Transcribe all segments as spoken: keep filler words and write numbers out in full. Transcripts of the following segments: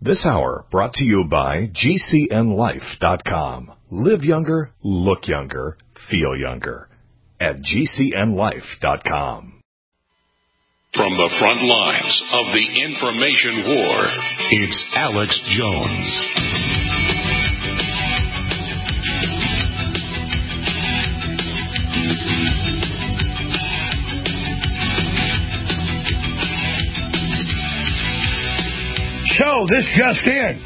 This hour brought to you by G C N life dot com. Live younger, look younger, feel younger at G C N life dot com. From the front lines of the information war, it's Alex Jones. So, this just in.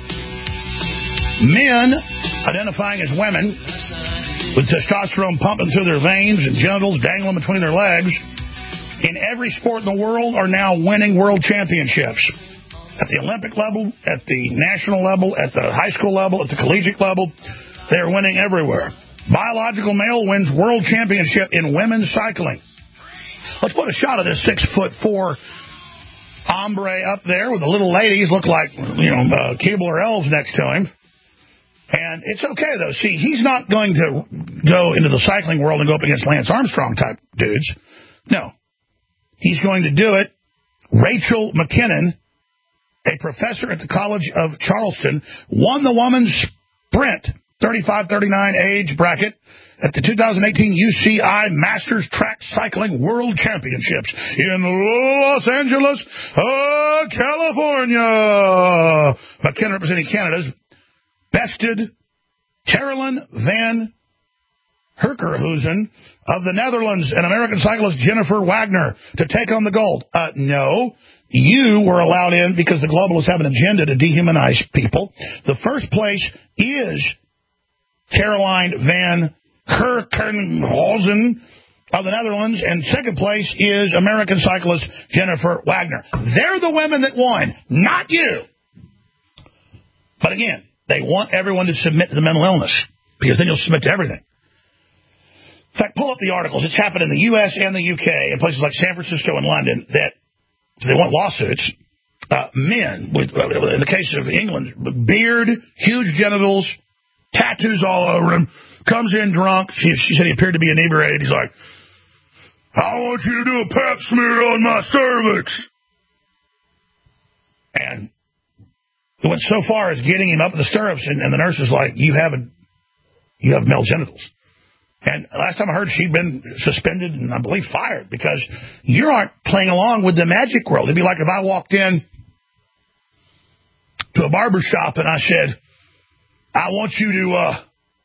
Men identifying as women with testosterone pumping through their veins and genitals dangling between their legs in every sport in the world are now winning world championships. At the Olympic level, at the national level, at the high school level, at the collegiate level, they're winning everywhere. Biological male wins world championship in women's cycling. Let's put a shot of this six foot four hombre up there with the little ladies look like, you know, uh, Keebler elves next to him. And it's okay, though. See, he's not going to go into the cycling world and go up against Lance Armstrong type dudes. No. He's going to do it. Rachel McKinnon, a professor at the College of Charleston, won the women's sprint thirty-five thirty-nine age bracket at the two thousand eighteen U C I Masters Track Cycling World Championships in Los Angeles, uh, California. McKinnon, representing Canada's, bested Carolyn van Herkerhuizen of the Netherlands and American cyclist Jennifer Wagner to take on the gold. Uh, no, you were allowed in because the globalists have an agenda to dehumanize people. The first place is Caroline van Herkenhausen of the Netherlands, and second place is American cyclist Jennifer Wagner. They're the women that won, not you. But again, they want everyone to submit to the mental illness, because then you'll submit to everything. In fact, pull up the articles. It's happened in the U S and the U K, in places like San Francisco and London, that they want lawsuits. Uh, men, with, in the case of England, beard, huge genitals, tattoos all over him, comes in drunk. She, she said he appeared to be inebriated. He's like, I want you to do a pap smear on my cervix. And it went so far as getting him up in the stirrups, and, and the nurse is like, you have a, you have male genitals. And last time I heard, she'd been suspended and I believe fired, because you aren't playing along with the magic world. It'd be like if I walked in to a barber shop and I said, I want you to, uh,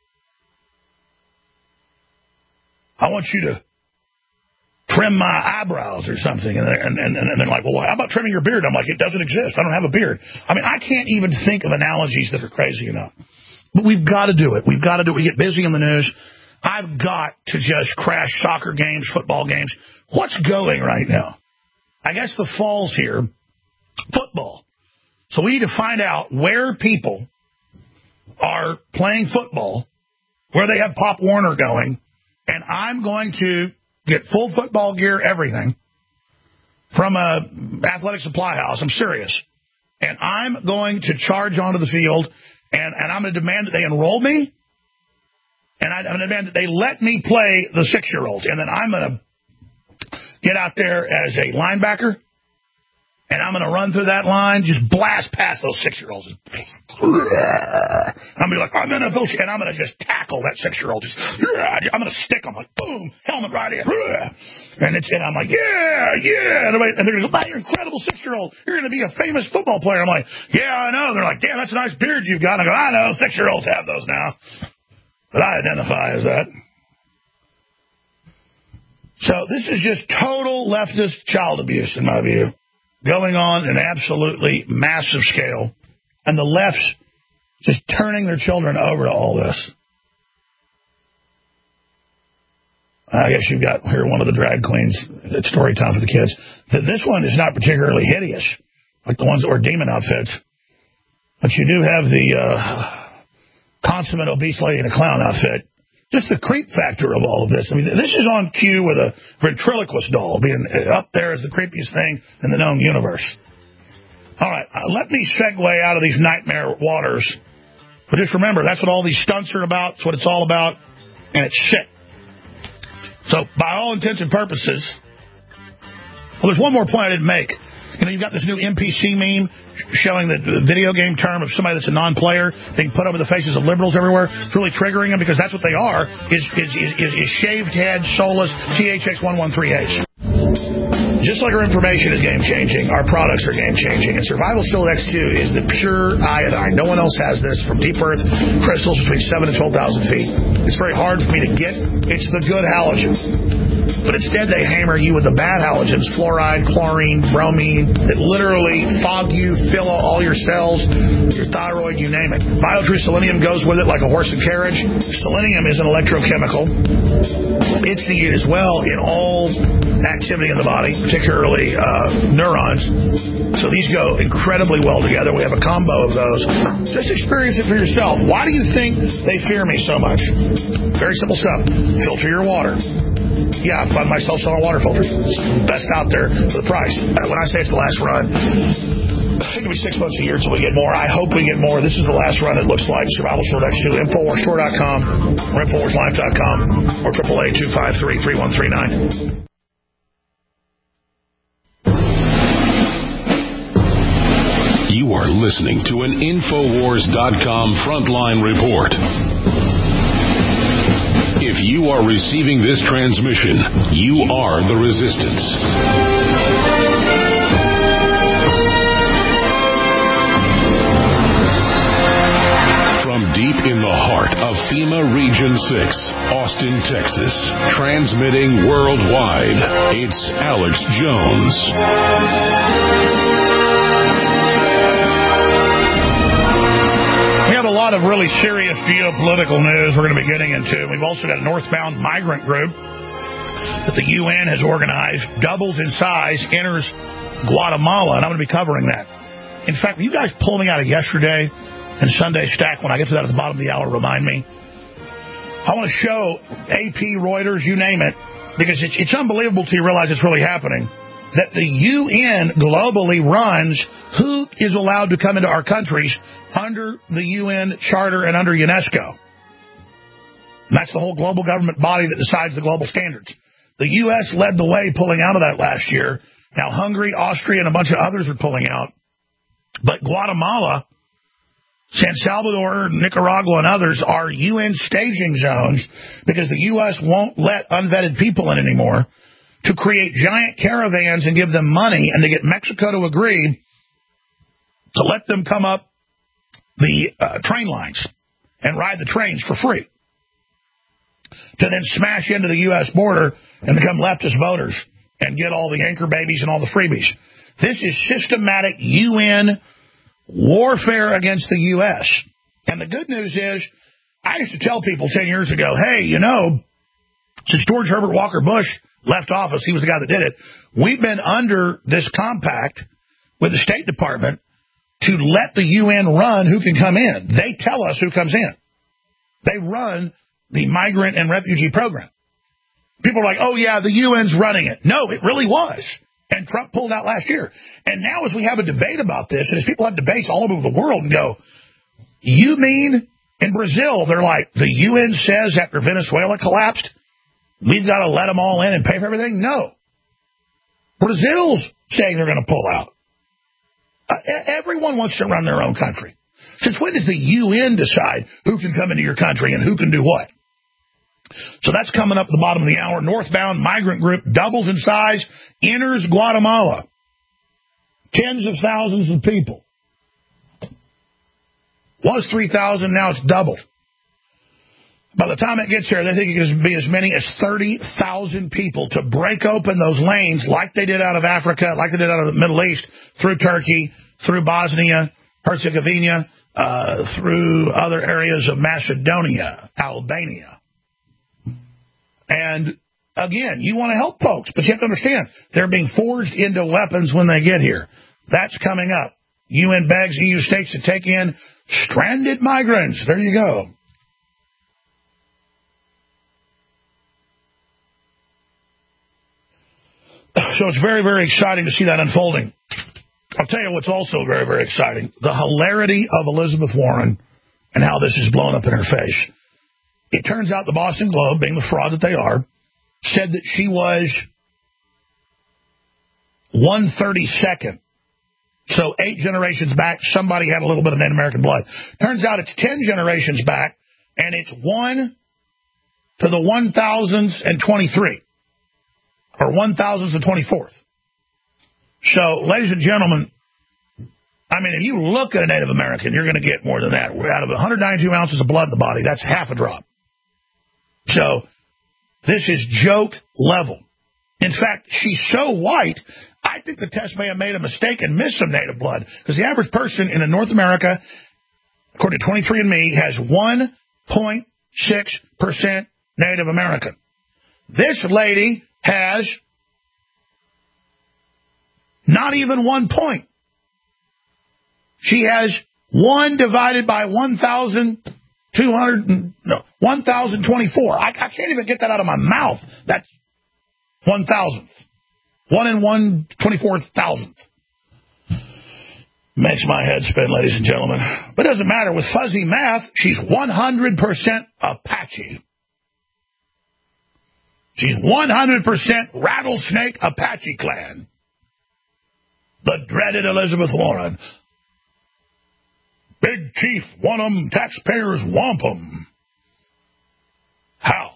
I want you to trim my eyebrows or something. And, and, and, and they're like, well, how about trimming your beard? I'm like, it doesn't exist. I don't have a beard. I mean, I can't even think of analogies that are crazy enough. But we've got to do it. We've got to do it. We get busy in the news. I've got to just crash soccer games, football games. What's going right now? I guess the fall's here. Football. So we need to find out where people are playing football, where they have Pop Warner going, and I'm going to get full football gear, everything, from a athletic supply house. I'm serious. And I'm going to charge onto the field, and, and I'm going to demand that they enroll me, and I'm going to demand that they let me play the six-year-olds, and then I'm going to get out there as a linebacker, and I'm going to run through that line, just blast past those six-year-olds. I'm going to be like, I'm N F L, and I'm going to just tackle that six-year-old. Just, I'm going to stick them, like, boom, helmet right in. And, it's, and I'm like, yeah, yeah. And, and they're going to go, wow, you're an incredible six-year-old. You're going to be a famous football player. I'm like, yeah, I know. They're like, damn, that's a nice beard you've got. And I go, I know, six-year-olds have those now. But I identify as that. So this is just total leftist child abuse, in my view, going on in absolutely massive scale. And the left's just turning their children over to all this. I guess you've got here one of the drag queens at story time for the kids. This one is not particularly hideous, like the ones that wear demon outfits. But you do have the uh, consummate obese lady in a clown outfit. Just the creep factor of all of this. I mean, this is on cue with a ventriloquist doll being up there as the creepiest thing in the known universe. All right, uh, let me segue out of these nightmare waters. But just remember, that's what all these stunts are about. It's what it's all about. And it's sick. So, by all intents and purposes, well, there's one more point I didn't make. You know, you've got this new N P C meme showing the, the video game term of somebody that's a non-player being put over the faces of liberals everywhere. It's really triggering them because that's what they are, is, is, is, is, is shaved head, soulless T H X one thirteen H. Just like our information is game-changing, our products are game-changing. And Survival Shield X two is the pure iodine. No one else has this from deep earth crystals between seven and twelve thousand feet. It's very hard for me to get. It's the good halogen. But instead, they hammer you with the bad halogens, fluoride, chlorine, bromine, that literally fog you, fill all your cells, your thyroid, you name it. BioTrue Selenium goes with it like a horse and carriage. Selenium is an electrochemical. It's needed as well in all activity in the body, particularly uh, neurons. So these go incredibly well together. We have a combo of those. Just experience it for yourself. Why do you think they fear me so much? Very simple stuff. Filter your water. Yeah, I find myself selling water filters. It's best out there for the price. When I say it's the last run, I think it'll be six months a year until we get more. I hope we get more. This is the last run, it looks like. Survival Shield X two, Infowars Store dot com, or Infowars Life dot com, or triple A two five three, three one three nine. You are listening to an Infowars dot com Frontline Report. If you are receiving this transmission, you are the resistance. From deep in the heart of FEMA Region six, Austin, Texas, transmitting worldwide, it's Alex Jones. We have a lot of really serious geopolitical news we're going to be getting into. We've also got a northbound migrant group that the U N has organized, doubles in size, enters Guatemala, and I'm going to be covering that. In fact, you guys pull me out of yesterday and Sunday Stack. When I get to that at the bottom of the hour, remind me. I want to show A P, Reuters, you name it, because it's, it's unbelievable till you realize it's really happening, that the U N globally runs who is allowed to come into our countries under the U N Charter and under UNESCO. And that's the whole global government body that decides the global standards. The U S led the way pulling out of that last year. Now Hungary, Austria, and a bunch of others are pulling out. But Guatemala, San Salvador, Nicaragua, and others are U N staging zones because the U S won't let unvetted people in anymore, to create giant caravans and give them money and to get Mexico to agree to let them come up the uh, train lines and ride the trains for free, to then smash into the U S border and become leftist voters and get all the anchor babies and all the freebies. This is systematic U N warfare against the U S. And the good news is, I used to tell people ten years ago, hey, you know, since George Herbert Walker Bush left office, he was the guy that did it, we've been under this compact with the State Department to let the U N run who can come in. They tell us who comes in. They run the migrant and refugee program. People are like, oh, yeah, the U N's running it. No, it really was. And Trump pulled out last year. And now as we have a debate about this, and as people have debates all over the world and go, you mean in Brazil, they're like, the U N says after Venezuela collapsed, we've got to let them all in and pay for everything? No. Brazil's saying they're going to pull out. Uh, everyone wants to run their own country. Since when does the U N decide who can come into your country and who can do what? So that's coming up at the bottom of the hour. Northbound migrant group doubles in size, enters Guatemala. Tens of thousands of people. Was three thousand, now it's doubled. By the time it gets there, they think it could be as many as thirty thousand people to break open those lanes like they did out of Africa, like they did out of the Middle East, through Turkey, through Bosnia, Herzegovina, uh, through other areas of Macedonia, Albania. And again, you want to help folks, but you have to understand, they're being forged into weapons when they get here. That's coming up. U N begs E U states to take in stranded migrants. There you go. So it's very, very exciting to see that unfolding. I'll tell you what's also very, very exciting. The hilarity of Elizabeth Warren and how this is blown up in her face. It turns out the Boston Globe, being the fraud that they are, said that she was one thirty-second So eight generations back, somebody had a little bit of Native American blood. Turns out it's ten generations back, and it's one to the one thousands and twenty-three, or one thousandth and twenty-fourth. So, ladies and gentlemen, I mean, if you look at a Native American, you're going to get more than that. Out of one hundred ninety-two ounces of blood in the body, that's half a drop. So, this is joke level. In fact, she's so white, I think the test may have made a mistake and missed some native blood. Because the average person in North America, according to twenty-three and me, has one point six percent Native American. This lady has not even one point. She has one divided by one thousand two hundred, no, one thousand twenty-four. I, I can't even get that out of my mouth. That's one thousandth. One in one twenty-fourth thousandth. Makes my head spin, ladies and gentlemen. But it doesn't matter. With fuzzy math, she's one hundred percent Apache. She's one hundred percent Rattlesnake Apache Clan. The dreaded Elizabeth Warren. Big Chief want 'em, taxpayers womp 'em. How?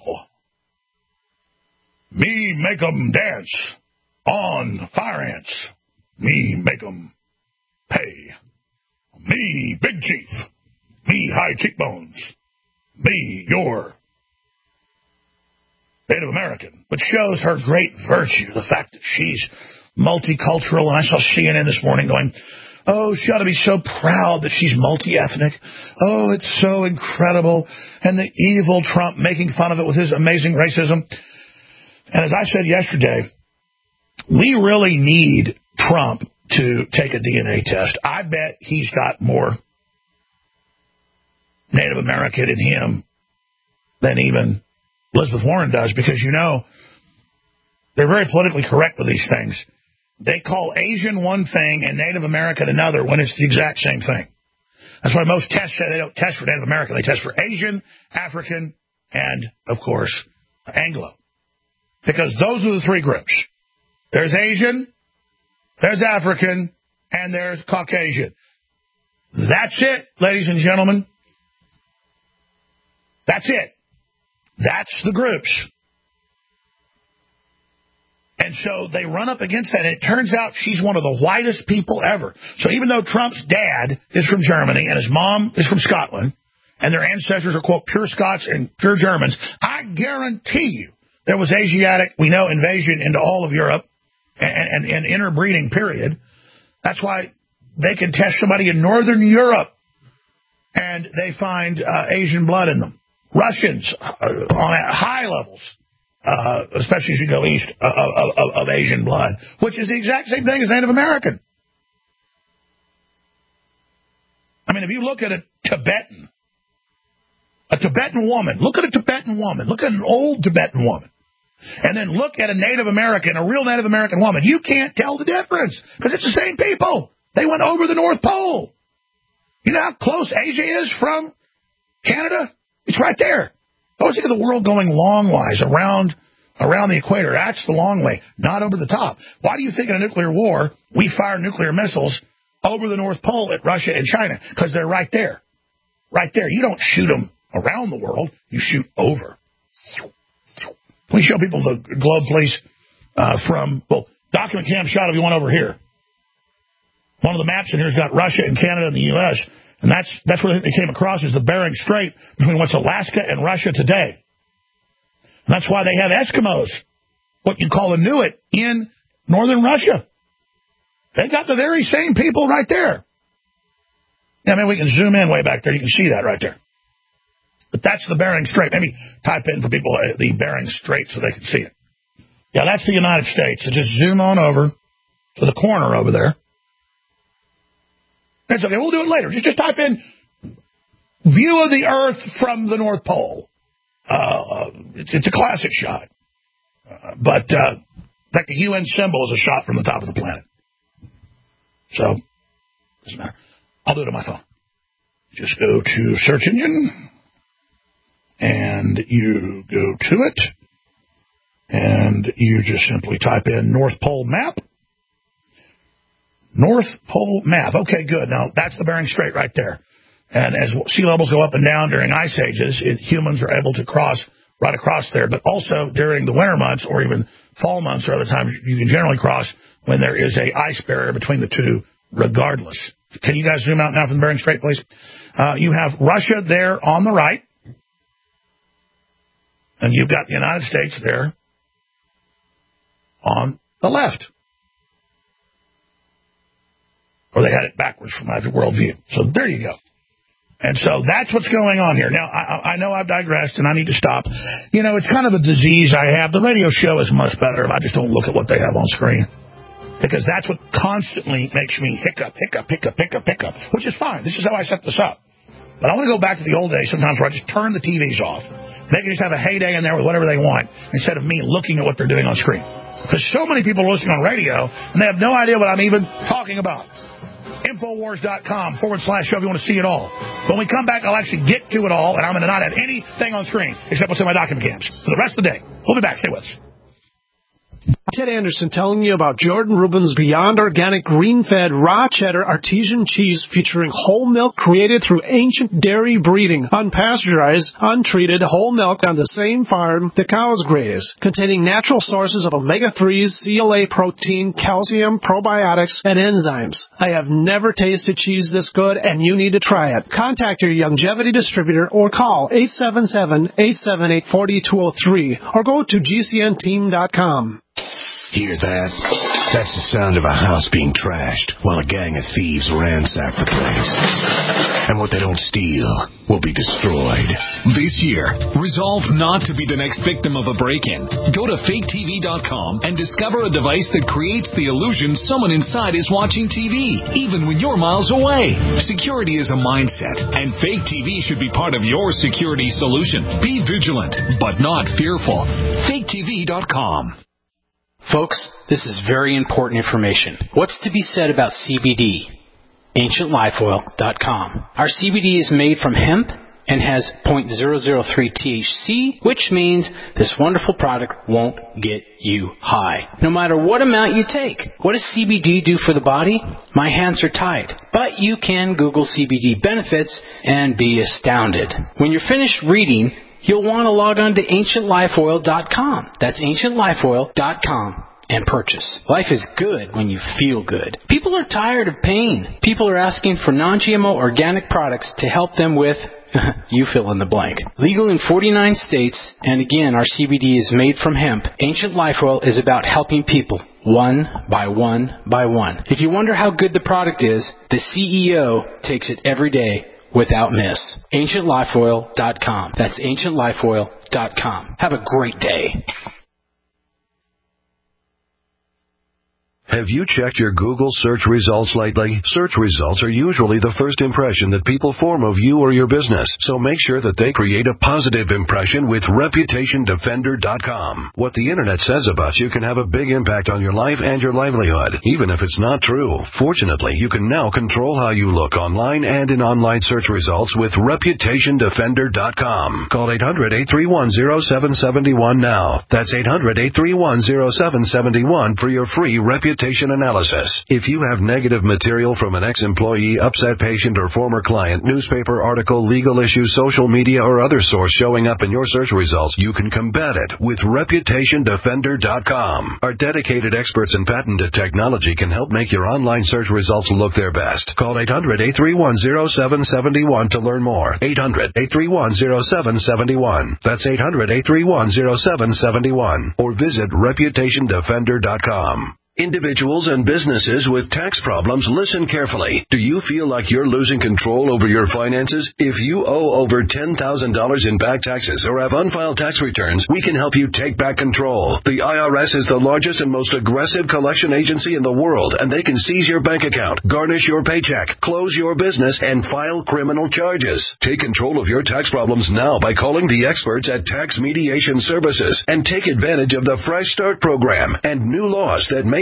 Me make 'em dance on fire ants. Me make 'em pay. Me, Big Chief. Me, high cheekbones. Me, your Native American. Which shows her great virtue, the fact that she's multicultural. And I saw C N N this morning going, oh, she ought to be so proud that she's multi-ethnic. Oh, it's so incredible. And the evil Trump making fun of it with his amazing racism. And as I said yesterday, we really need Trump to take a D N A test. I bet he's got more Native American in him than even Elizabeth Warren does, because, you know, they're very politically correct with these things. They call Asian one thing and Native American another when it's the exact same thing. That's why most tests say they don't test for Native American. They test for Asian, African, and, of course, Anglo. Because those are the three groups. There's Asian, there's African, and there's Caucasian. That's it, ladies and gentlemen. That's it. That's the groups. And so they run up against that, and it turns out she's one of the whitest people ever. So even though Trump's dad is from Germany and his mom is from Scotland, and their ancestors are, quote, pure Scots and pure Germans, I guarantee you there was Asiatic, we know, invasion into all of Europe and, and, and interbreeding, period. That's why they can test somebody in Northern Europe, and they find uh, Asian blood in them. Russians uh, on high levels. Uh, especially as you go east of, of, of Asian blood, which is the exact same thing as Native American. I mean, if you look at a Tibetan, a Tibetan woman, look at a Tibetan woman, look at an old Tibetan woman, and then look at a Native American, a real Native American woman, you can't tell the difference, because it's the same people. They went over the North Pole. You know how close Asia is from Canada? It's right there. I always think of the world going long-wise around around the equator. That's the long way, not over the top. Why do you think in a nuclear war we fire nuclear missiles over the North Pole at Russia and China? Because they're right there. Right there. You don't shoot them around the world. You shoot over. Please show people the globe, please, uh, from, well, document cam shot of you one over here. One of the maps in here has got Russia and Canada and the U S, and that's that's what they came across as the Bering Strait between what's Alaska and Russia today. And that's why they have Eskimos, what you call Inuit, in northern Russia. They got the very same people right there. Yeah, I mean, we can zoom in way back there. You can see that right there. But that's the Bering Strait. Maybe type in for people uh, the Bering Strait so they can see it. Yeah, that's the United States. So just zoom on over to the corner over there. That's okay. We'll do it later. Just, just type in view of the Earth from the North Pole. Uh, it's, it's a classic shot. Uh, but, uh, in fact, the U N symbol is a shot from the top of the planet. So, doesn't matter. I'll do it on my phone. Just go to search engine, and you go to it, and you just simply type in North Pole map. North Pole map. Okay, good. Now, that's the Bering Strait right there. And as sea levels go up and down during ice ages, it, humans are able to cross right across there. But also during the winter months or even fall months or other times, you can generally cross when there is a ice barrier between the two regardless. Can you guys zoom out now from the Bering Strait, please? Uh, you have Russia there on the right. And you've got the United States there on the left. Or they had it backwards from my worldview. So there you go. And so that's what's going on here. Now, I, I know I've digressed, and I need to stop. You know, it's kind of a disease I have. The radio show is much better if I just don't look at what they have on screen. Because that's what constantly makes me hiccup, hiccup, hiccup, hiccup, hiccup, which is fine. This is how I set this up. But I want to go back to the old days sometimes where I just turn the T Vs off. They can just have a heyday in there with whatever they want instead of me looking at what they're doing on screen. Because so many people are listening on radio, and they have no idea what I'm even talking about. Infowars.com forward slash show if you want to see it all. When we come back, I'll actually get to it all, and I'm going to not have anything on screen except what's in my document camps for the rest of the day. We'll be back. Stay with us. Ted Anderson telling you about Jordan Rubin's Beyond Organic Green-Fed Raw Cheddar Artesian Cheese featuring whole milk created through ancient dairy breeding, unpasteurized, untreated whole milk on the same farm the cows graze, containing natural sources of omega threes, C L A protein, calcium, probiotics, and enzymes. I have never tasted cheese this good, and you need to try it. Contact your Youngevity distributor or call eight seven seven, eight seven eight, four two zero three or go to G C N team dot com. Hear that? That's the sound of a house being trashed while a gang of thieves ransack the place. And what they don't steal will be destroyed. This year, resolve not to be the next victim of a break-in. Go to fake T V dot com and discover a device that creates the illusion someone inside is watching T V, even when you're miles away. Security is a mindset, and Fake T V should be part of your security solution. Be vigilant, but not fearful. fake T V dot com. Folks, this is very important information. What's to be said about C B D? ancient life oil dot com. Our C B D is made from hemp and has zero point zero zero three T H C, which means this wonderful product won't get you high, no matter what amount you take. What does C B D do for the body? My hands are tied. But you can Google C B D benefits and be astounded. When you're finished reading, you'll want to log on to ancient life oil dot com. That's ancient life oil dot com and purchase. Life is good when you feel good. People are tired of pain. People are asking for non G M O organic products to help them with, you fill in the blank. Legal in forty-nine states, and again, our C B D is made from hemp. Ancient Life Oil is about helping people one by one by one. If you wonder how good the product is, the C E O takes it every day without miss. ancient life oil dot com. That's ancient life oil dot com. Have a great day. Have you checked your Google search results lately? Search results are usually the first impression that people form of you or your business, so make sure that they create a positive impression with reputation defender dot com. What the internet says about you can have a big impact on your life and your livelihood, even if it's not true. Fortunately, you can now control how you look online and in online search results with reputation defender dot com. Call eight hundred, eight three one, zero seven seven one now. That's eight hundred, eight three one, zero seven seven one for your free reputation analysis. If you have negative material from an ex-employee, upset patient, or former client, newspaper article, legal issue, social media, or other source showing up in your search results, you can combat it with reputation defender dot com. Our dedicated experts in patented technology can help make your online search results look their best. Call eight hundred, eight three one, zero seven seven one to learn more. eight hundred, eight three one, zero seven seven one. That's eight hundred, eight three one, zero seven seven one. Or visit reputation defender dot com. Individuals and businesses with tax problems, listen carefully. Do you feel like you're losing control over your finances? If you owe over ten thousand dollars in back taxes or have unfiled tax returns, we can help you take back control. The I R S is the largest and most aggressive collection agency in the world, and they can seize your bank account, garnish your paycheck, close your business, and file criminal charges. Take control of your tax problems now by calling the experts at Tax Mediation Services and take advantage of the Fresh Start program and new laws that may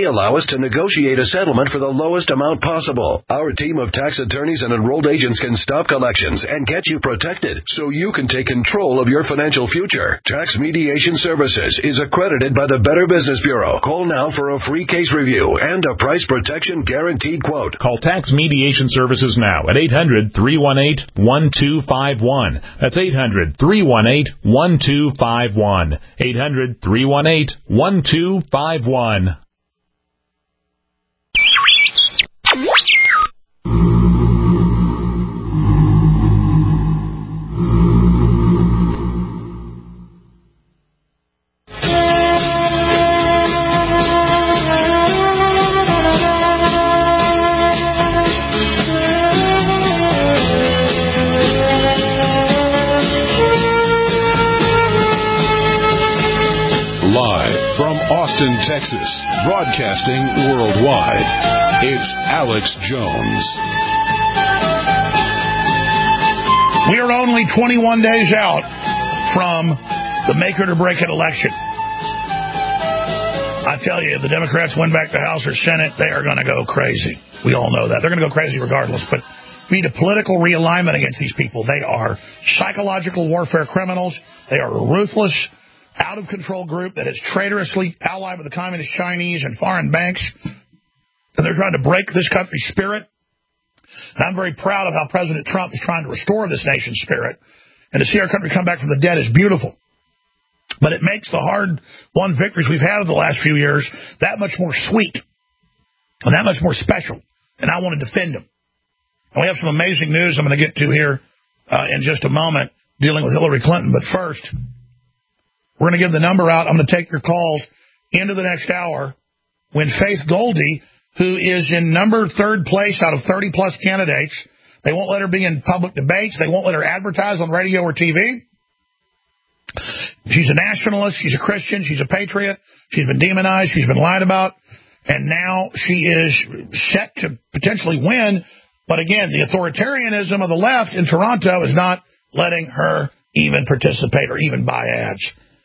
allow us to negotiate a settlement for the lowest amount possible. Our team of tax attorneys and enrolled agents can stop collections and get you protected so you can take control of your financial future. Tax Mediation Services is accredited by the Better Business Bureau. Call now for a free case review and a price protection guaranteed quote. Call Tax Mediation Services now at eight hundred, three one eight, one two five one. That's eight hundred, three one eight, one two five one. eight hundred, three one eight, one two five one. Austin, Texas, broadcasting worldwide. It's Alex Jones. We are only twenty-one days out from the make it or break it election. I tell you, if the Democrats win back the House or Senate, they are going to go crazy. We all know that. They're going to go crazy regardless. But we need a political realignment against these people. They are psychological warfare criminals. They are a ruthless, out-of-control group that is traitorously allied with the Communist Chinese and foreign banks. And they're trying to break this country's spirit. And I'm very proud of how President Trump is trying to restore this nation's spirit. And to see our country come back from the dead is beautiful. But it makes the hard-won victories we've had over the last few years that much more sweet and that much more special. And I want to defend them. And we have some amazing news I'm going to get to here uh, in just a moment dealing with Hillary Clinton. But first, we're going to give the number out. I'm going to take your calls into the next hour when Faith Goldy, who is in number third place out of thirty-plus candidates, they won't let her be in public debates. They won't let her advertise on radio or T V. She's a nationalist. She's a Christian. She's a patriot. She's been demonized. She's been lied about. And now she is set to potentially win. But again, the authoritarianism of the left in Toronto is not letting her even participate or even buy ads.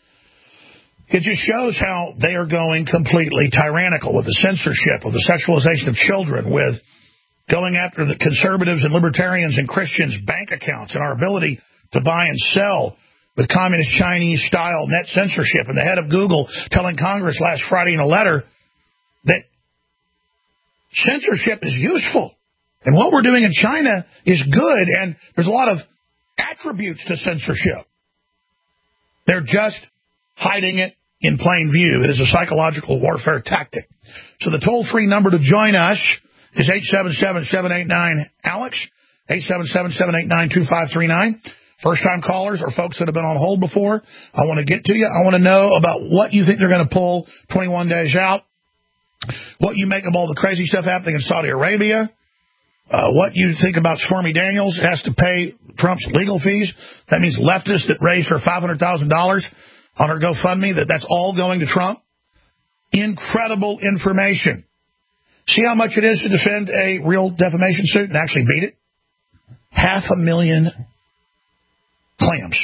It just shows how they are going completely tyrannical with the censorship, with the sexualization of children, with going after the conservatives and libertarians and Christians' bank accounts and our ability to buy and sell, with communist Chinese-style net censorship, and the head of Google telling Congress last Friday in a letter that censorship is useful. And what we're doing in China is good, and there's a lot of attributes to censorship. They're just hiding it in plain view. It is a psychological warfare tactic. So the toll-free number to join us is eight seven seven, seven eight nine, ALEX, eight seven seven, seven eight nine, two five three nine. First-time callers or folks that have been on hold before, I want to get to you. I want to know about what you think they're going to pull twenty-one days out, what you make of all the crazy stuff happening in Saudi Arabia, uh, what you think about Stormy Daniels has to pay Trump's legal fees. That means leftists that raised her five hundred thousand dollars on her GoFundMe, that that's all going to Trump. Incredible information. See how much it is to defend a real defamation suit and actually beat it? Half a million claims.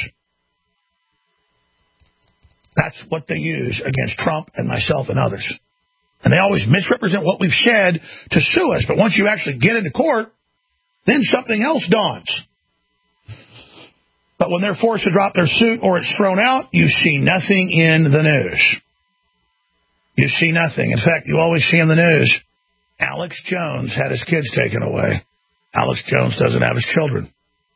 That's what they use against Trump and myself and others. And they always misrepresent what we've said to sue us. But once you actually get into court, then something else dawns. But when they're forced to drop their suit or it's thrown out, you see nothing in the news. You see nothing. In fact, you always see in the news, Alex Jones had his kids taken away. Alex Jones doesn't have his children.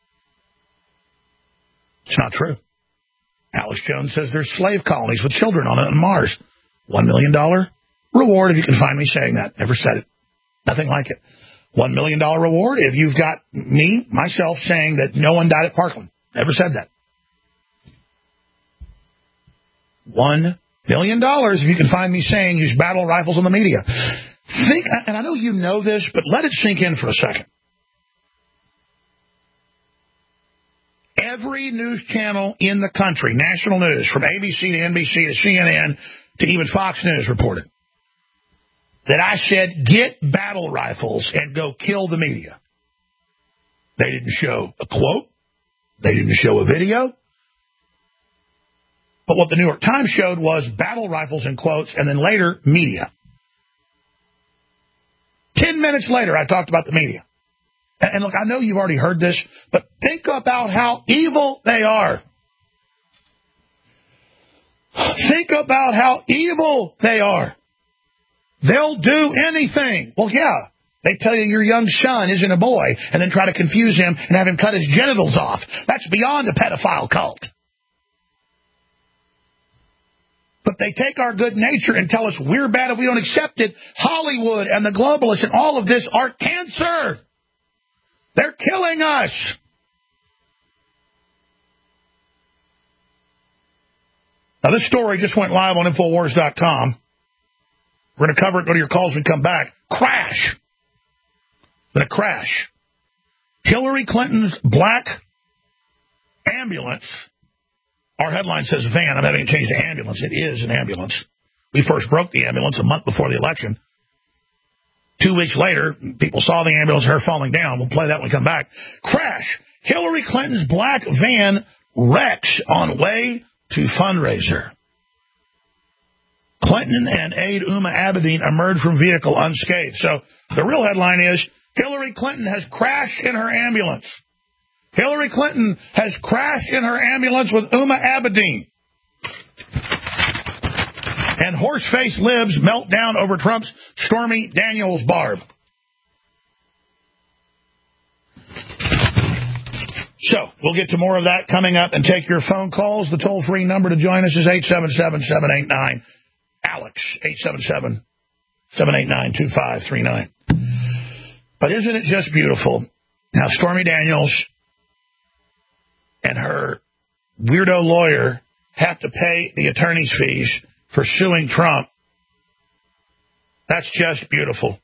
It's not true. Alex Jones says there's slave colonies with children on it on Mars. One million dollars reward if you can find me saying that. Never said it. Nothing like it. One million dollars reward if you've got me, myself, saying that no one died at Parkland. Never said that. One million dollars if you can find me saying use battle rifles in the media. Think, and I know you know this, but let it sink in for a second. Every news channel in the country, national news, from A B C to N B C to C N N to even Fox News reported that I said, get battle rifles and go kill the media. They didn't show a quote. They didn't show a video. But what the New York Times showed was battle rifles in quotes and then later media. Ten minutes later, I talked about the media. And, and look, I know you've already heard this, but think about how evil they are. Think about how evil they are. They'll do anything. Well, yeah. They tell you your young son isn't a boy and then try to confuse him and have him cut his genitals off. That's beyond a pedophile cult. But they take our good nature and tell us we're bad if we don't accept it. Hollywood and the globalists and all of this are cancer. They're killing us. Now, this story just went live on Infowars dot com. We're going to cover it. Go to your calls when we come back. Crash. Then a crash. Hillary Clinton's black ambulance. Our headline says van. I'm having it changed to ambulance. It is an ambulance. We first broke the ambulance a month before the election. Two weeks later, people saw the ambulance, her falling down. We'll play that when we come back. Crash. Hillary Clinton's black van wrecks on way to fundraiser. Clinton and aide Uma Abedin emerged from vehicle unscathed. So the real headline is, Hillary Clinton has crashed in her ambulance. Hillary Clinton has crashed in her ambulance with Uma Abedin. And horse-faced libs melt down over Trump's Stormy Daniels barb. So, we'll get to more of that coming up and take your phone calls. The toll-free number to join us is eight seven seven, seven eight nine, ALEX, eight seven seven, seven eight nine, two five three nine. But isn't it just beautiful how Stormy Daniels and her weirdo lawyer have to pay the attorney's fees for suing Trump? That's just beautiful.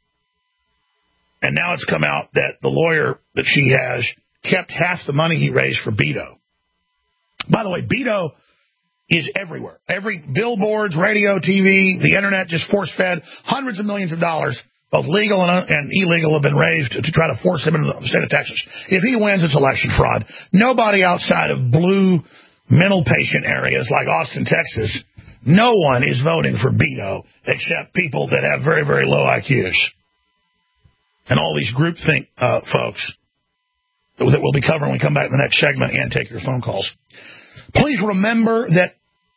And now it's come out that the lawyer that she has kept half the money he raised for Beto. By the way, Beto is everywhere. Every billboards, radio, T V, the internet, just force-fed. Hundreds of millions of dollars, both legal and, and illegal, have been raised to, to try to force him into the state of Texas. If he wins, it's election fraud. Nobody outside of blue mental patient areas like Austin, Texas, no one is voting for Beto except people that have very, very low I Qs. And all these groupthink uh, folks that we'll be covering when we come back in the next segment and take your phone calls. Please remember that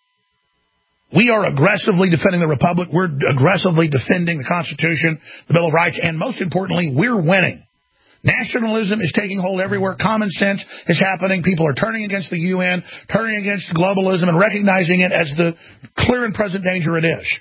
we are aggressively defending the Republic. We're aggressively defending the Constitution, the Bill of Rights, and most importantly, we're winning. Nationalism is taking hold everywhere. Common sense is happening. People are turning against the U N, turning against globalism, and recognizing it as the clear and present danger it is.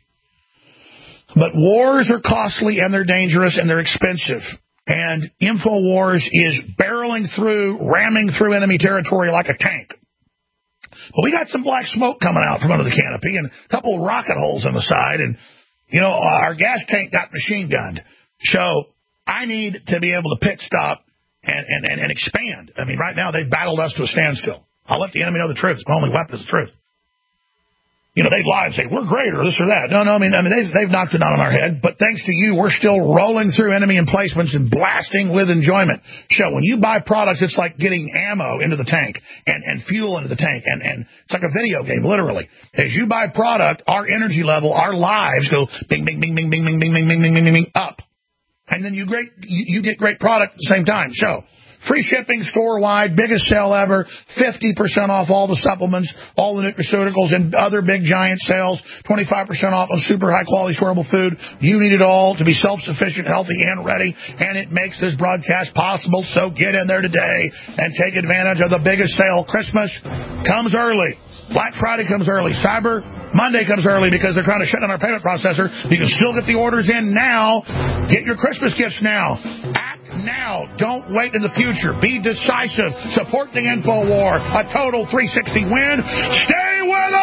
But wars are costly, and they're dangerous, and they're expensive. And InfoWars is barreling through, ramming through enemy territory like a tank. But we got some black smoke coming out from under the canopy and a couple of rocket holes on the side. And, you know, our gas tank got machine gunned. So I need to be able to pit stop and, and, and, and expand. I mean, right now they've battled us to a standstill. I'll let the enemy know the truth. My only weapon is the truth. You know, they'd lie and say, we're great, or this or that. No, no, I mean, I mean they've, they've knocked it out on our head. But thanks to you, we're still rolling through enemy emplacements and blasting with enjoyment. So when you buy products, it's like getting ammo into the tank and, and fuel into the tank. And, and it's like a video game, literally. As you buy product, our energy level, our lives go bing, bing, bing, bing, bing, bing, bing, bing, bing, bing, bing, bing, bing, up. And then you great you, you get great product at the same time. So free shipping store-wide, biggest sale ever, fifty percent off all the supplements, all the nutraceuticals, and other big giant sales, twenty-five percent off on super high-quality storable food. You need it all to be self-sufficient, healthy, and ready, and it makes this broadcast possible, so get in there today and take advantage of the biggest sale. Christmas comes early. Black Friday comes early. Cyber Monday comes early because they're trying to shut down our payment processor. You can still get the orders in now. Get your Christmas gifts now. Act now. Don't wait in the future. Be decisive. Support the InfoWar. A total three sixty win. Stay with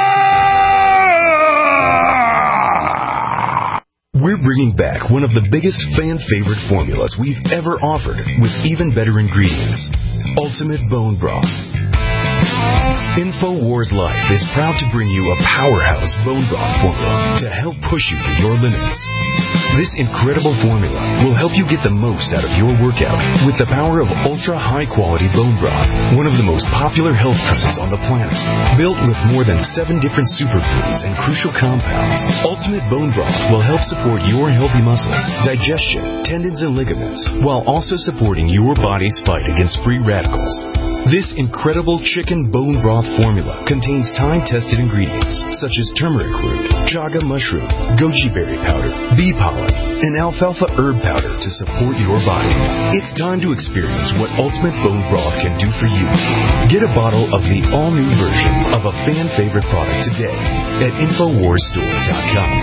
us! We're bringing back one of the biggest fan-favorite formulas we've ever offered with even better ingredients. Ultimate Bone Broth. InfoWars Life is proud to bring you a powerhouse bone broth formula to help push you to your limits. This incredible formula will help you get the most out of your workout with the power of ultra high quality bone broth, one of the most popular health trends on the planet. Built with more than seven different superfoods and crucial compounds, Ultimate Bone Broth will help support your healthy muscles, digestion, tendons, and ligaments, while also supporting your body's fight against free radicals. This incredible chicken bone broth formula contains time-tested ingredients such as turmeric root, chaga mushroom, goji berry powder, bee pollen, and alfalfa herb powder to support your body. It's time to experience what Ultimate Bone Broth can do for you. Get a bottle of the all-new version of a fan-favorite product today at infowars store dot com.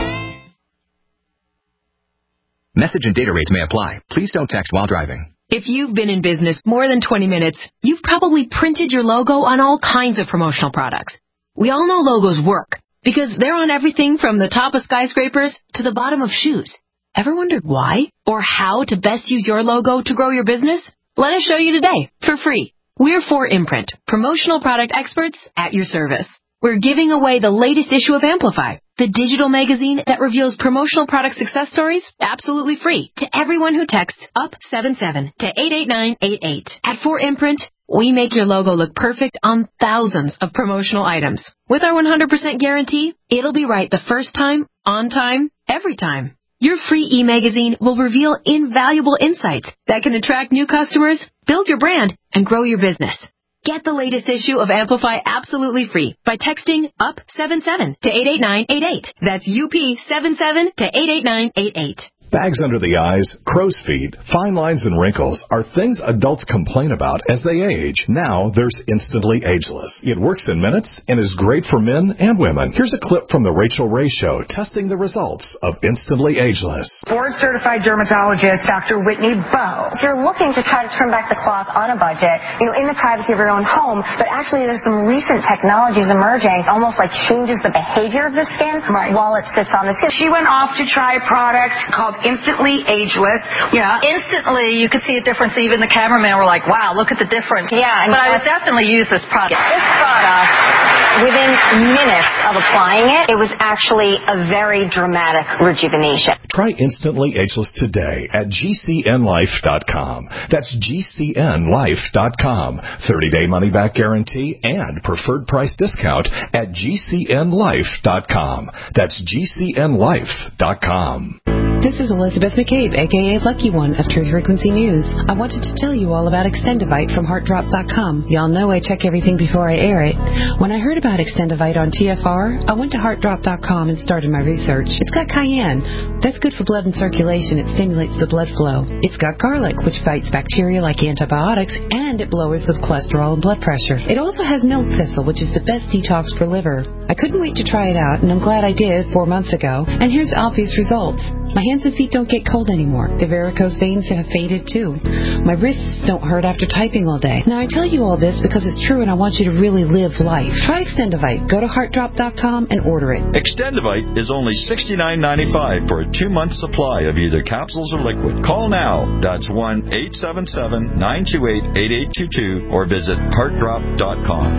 Message and data rates may apply. Please don't text while driving. If you've been in business more than twenty minutes, you've probably printed your logo on all kinds of promotional products. We all know logos work because they're on everything from the top of skyscrapers to the bottom of shoes. Ever wondered why or how to best use your logo to grow your business? Let us show you today for free. We're four Imprint, promotional product experts at your service. We're giving away the latest issue of Amplify, the digital magazine that reveals promotional product success stories absolutely free to everyone who texts up seven seven to eight eight nine eight eight. At four Imprint, we make your logo look perfect on thousands of promotional items. With our one hundred percent guarantee, it'll be right the first time, on time, every time. Your free e-magazine will reveal invaluable insights that can attract new customers, build your brand, and grow your business. Get the latest issue of Amplify absolutely free by texting up seven seven to eight eight nine eight eight. That's U P seven seven to eight eight nine eight eight. Bags under the eyes, crow's feet, fine lines, and wrinkles are things adults complain about as they age. Now there's Instantly Ageless. It works in minutes and is great for men and women. Here's a clip from the Rachel Ray Show testing the results of Instantly Ageless. Board-certified dermatologist Doctor Whitney Bowe. If you're looking to try to trim back the cloth on a budget, you know, in the privacy of your own home, but actually there's some recent technologies emerging, almost like changes the behavior of the skin right. while it sits on the skin. She went off to try a product called Instantly Ageless. Yeah, instantly you could see a difference. Even the cameraman were like, wow, look at the difference. Yeah. And but I would definitely use this product. This product, within minutes of applying it, it was actually a very dramatic rejuvenation. Try Instantly Ageless today at G C N life dot com. That's G C N life dot com. thirty-day money-back guarantee and preferred price discount at G C N life dot com. That's G C N life dot com. This is Elizabeth McCabe, a k a. Lucky One of Truth Frequency News. I wanted to tell you all about Extendivite from heart drop dot com. Y'all know I check everything before I air it. When I heard about Extendivite on T F R, I went to heart drop dot com and started my research. It's got cayenne. That's good for blood and circulation. It stimulates the blood flow. It's got garlic, which fights bacteria like antibiotics, and it lowers the cholesterol and blood pressure. It also has milk thistle, which is the best detox for liver. I couldn't wait to try it out, and I'm glad I did four months ago. And here's obvious results. My hands and feet don't get cold anymore. The varicose veins have faded too. My wrists don't hurt after typing all day. Now I tell you all this because it's true and I want you to really live life. Try Extendivite. Go to heart drop dot com and order it. Extendivite is only sixty-nine ninety-five for a two-month supply of either capsules or liquid. Call now. That's one eight seven seven nine two eight eight eight two two or visit heart drop dot com.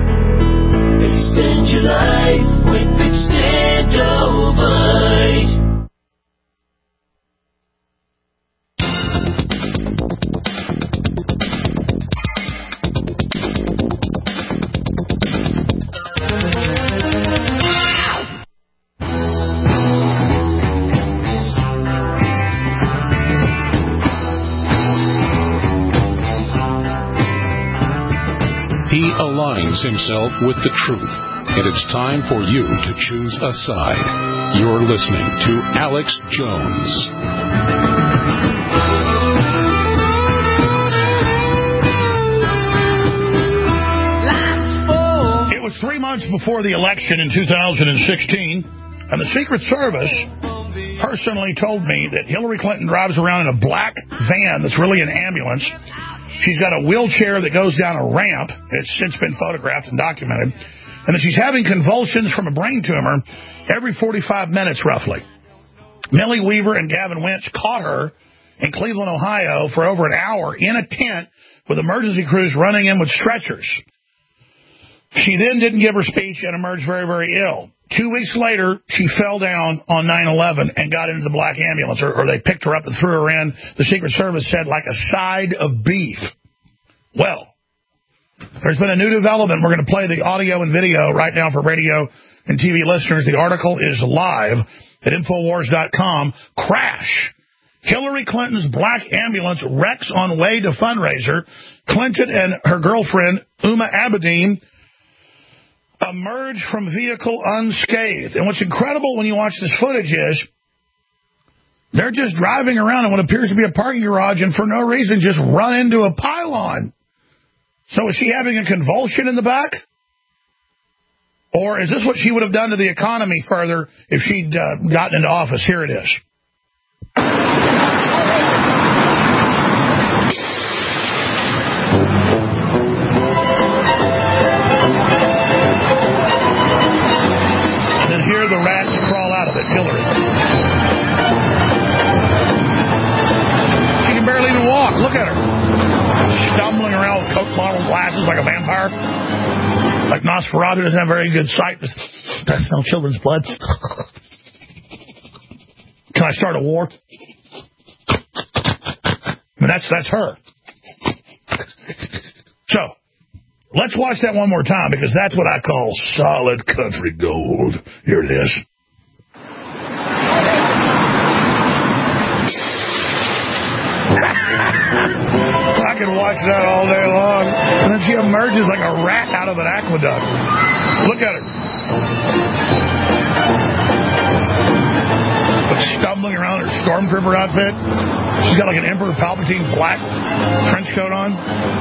Extend your life with Extendivite. He aligns himself with the truth, and it's time for you to choose a side. You're listening to Alex Jones. It was three months before the election in two thousand sixteen, and the Secret Service personally told me that Hillary Clinton drives around in a black van that's really an ambulance. She's got a wheelchair that goes down a ramp. It's since been photographed and documented. And that she's having convulsions from a brain tumor every forty-five minutes, roughly. Millie Weaver and Gavin Winch caught her in Cleveland, Ohio, for over an hour in a tent with emergency crews running in with stretchers. She then didn't give her speech and emerged very, very ill. Two weeks later, she fell down on nine eleven and got into the black ambulance, or, or they picked her up and threw her in. The Secret Service said, like a side of beef. Well, there's been a new development. We're going to play the audio and video right now for radio and T V listeners. The article is live at Infowars dot com. Crash. Hillary Clinton's black ambulance wrecks on way to fundraiser. Clinton and her girlfriend, Uma Abedin, emerge from vehicle unscathed. And what's incredible when you watch this footage is they're just driving around in what appears to be a parking garage and for no reason just run into a pylon. So is she having a convulsion in the back? Or is this what she would have done to the economy further if she'd uh, gotten into office? Here it is. And then here the rats crawl out of it. Hillary. She can barely even walk. Look at her. Stumbling around with Coke bottle glasses like a vampire. Like Nosferatu doesn't have very good sight. That's no children's blood. Can I start a war? I mean, that's, that's her. So, let's watch that one more time, because that's what I call solid country gold. Here it is. I could watch that all day long. And then she emerges like a rat out of an aqueduct. Look at her. Like stumbling around in her stormtrooper outfit. She's got like an Emperor Palpatine black trench coat on.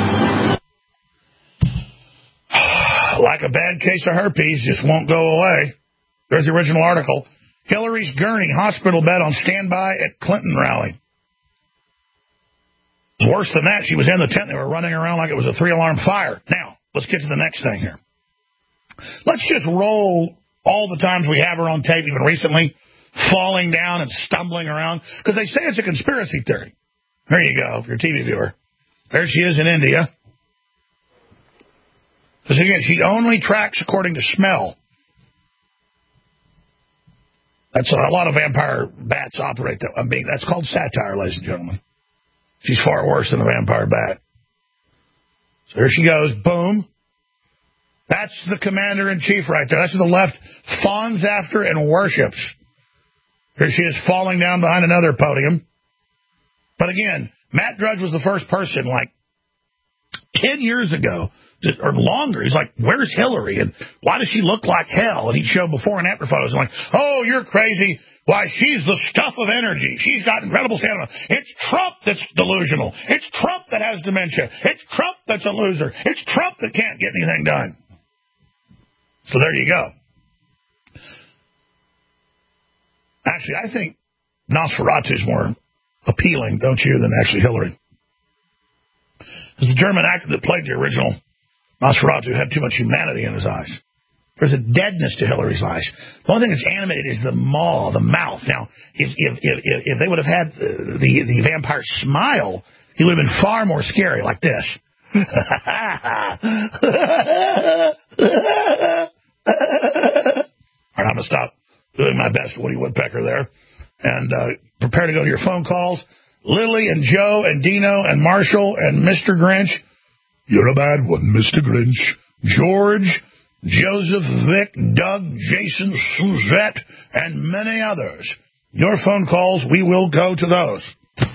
Like a bad case of herpes, just won't go away. There's the original article. Hillary's gurney hospital bed on standby at Clinton rally. Worse than that, she was in the tent. They were running around like it was a three-alarm fire. Now, let's get to the next thing here. Let's just roll all the times we have her on tape, even recently, falling down and stumbling around, because they say it's a conspiracy theory. There you go, if you're a T V viewer. There she is in India. Because, again, she only tracks according to smell. That's a, a lot of vampire bats operate that. I mean, that's called satire, ladies and gentlemen. She's far worse than a vampire bat. So here she goes. Boom. That's the commander-in-chief right there. That's to the left. Fawns after and worships. Here she is falling down behind another podium. But again, Matt Drudge was the first person, like, ten years ago, or longer. He's like, where's Hillary? And why does she look like hell? And he'd show before and after photos. I'm like, oh, you're crazy. Why, she's the stuff of energy. She's got incredible stamina. It's Trump that's delusional. It's Trump that has dementia. It's Trump that's a loser. It's Trump that can't get anything done. So there you go. Actually, I think Nosferatu's more appealing, don't you, than actually Hillary. Because the German actor that played the original Nosferatu had too much humanity in his eyes. There's a deadness to Hillary's eyes. The only thing that's animated is the maw, the mouth. Now, if if if, if they would have had the, the, the vampire smile, he would have been far more scary, like this. All right, I'm going to stop doing my best Woody Woodpecker there. And uh, prepare to go to your phone calls. Lily and Joe and Dino and Marshall and Mister Grinch. You're a bad one, Mister Grinch. George, Joseph, Vic, Doug, Jason, Suzette, and many others. Your phone calls, we will go to those.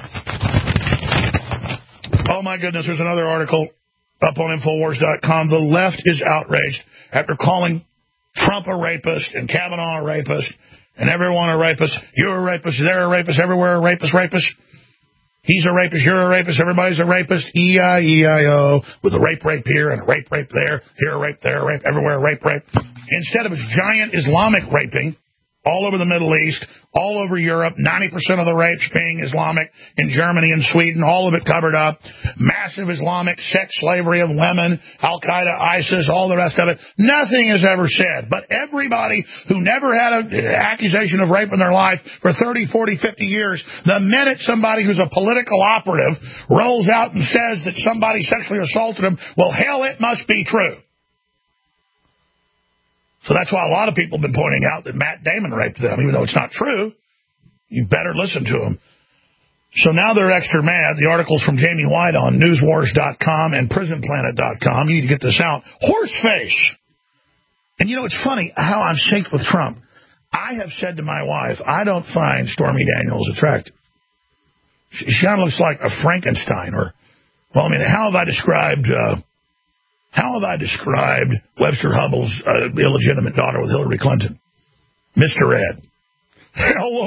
Oh, my goodness, there's another article up on Infowars dot com. The left is outraged after calling Trump a rapist and Kavanaugh a rapist and everyone a rapist. You're a rapist, they're a rapist, everywhere a rapist, rapist. He's a rapist, you're a rapist, everybody's a rapist, E I E I O, with a rape, rape here, and a rape, rape there, here a rape, there a rape, everywhere a rape, rape. Instead of its giant Islamic raping, all over the Middle East, all over Europe, ninety percent of the rapes being Islamic in Germany and Sweden, all of it covered up. Massive Islamic sex slavery of women, Al-Qaeda, ISIS, all the rest of it. Nothing is ever said. But everybody who never had an accusation of rape in their life for thirty, forty, fifty years, the minute somebody who's a political operative rolls out and says that somebody sexually assaulted them, well, hell, it must be true. So that's why a lot of people have been pointing out that Matt Damon raped them, even though it's not true. You better listen to him. So now they're extra mad. The article's from Jamie White on news wars dot com and prison planet dot com. You need to get this out. Horseface. And you know, it's funny how I'm synced with Trump. I have said to my wife, I don't find Stormy Daniels attractive. She, she kind of looks like a Frankenstein. Or, well, I mean, how have I described... Uh, How have I described Webster Hubbell's uh, illegitimate daughter with Hillary Clinton? Mister Ed. Hello,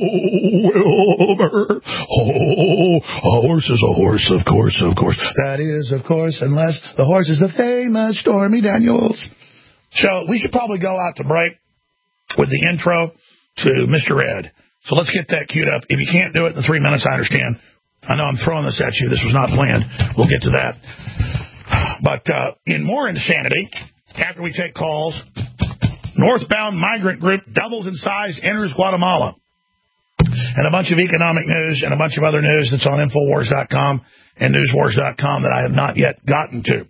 Wilbur. Oh, a horse is a horse, of course, of course. That is, of course, unless the horse is the famous Stormy Daniels. So we should probably go out to break with the intro to Mister Ed. So let's get that queued up. If you can't do it in the three minutes, I understand. I know I'm throwing this at you. This was not planned. We'll get to that. But uh, in more insanity, after we take calls, northbound migrant group doubles in size, enters Guatemala. And a bunch of economic news and a bunch of other news that's on Infowars dot com and news wars dot com that I have not yet gotten to.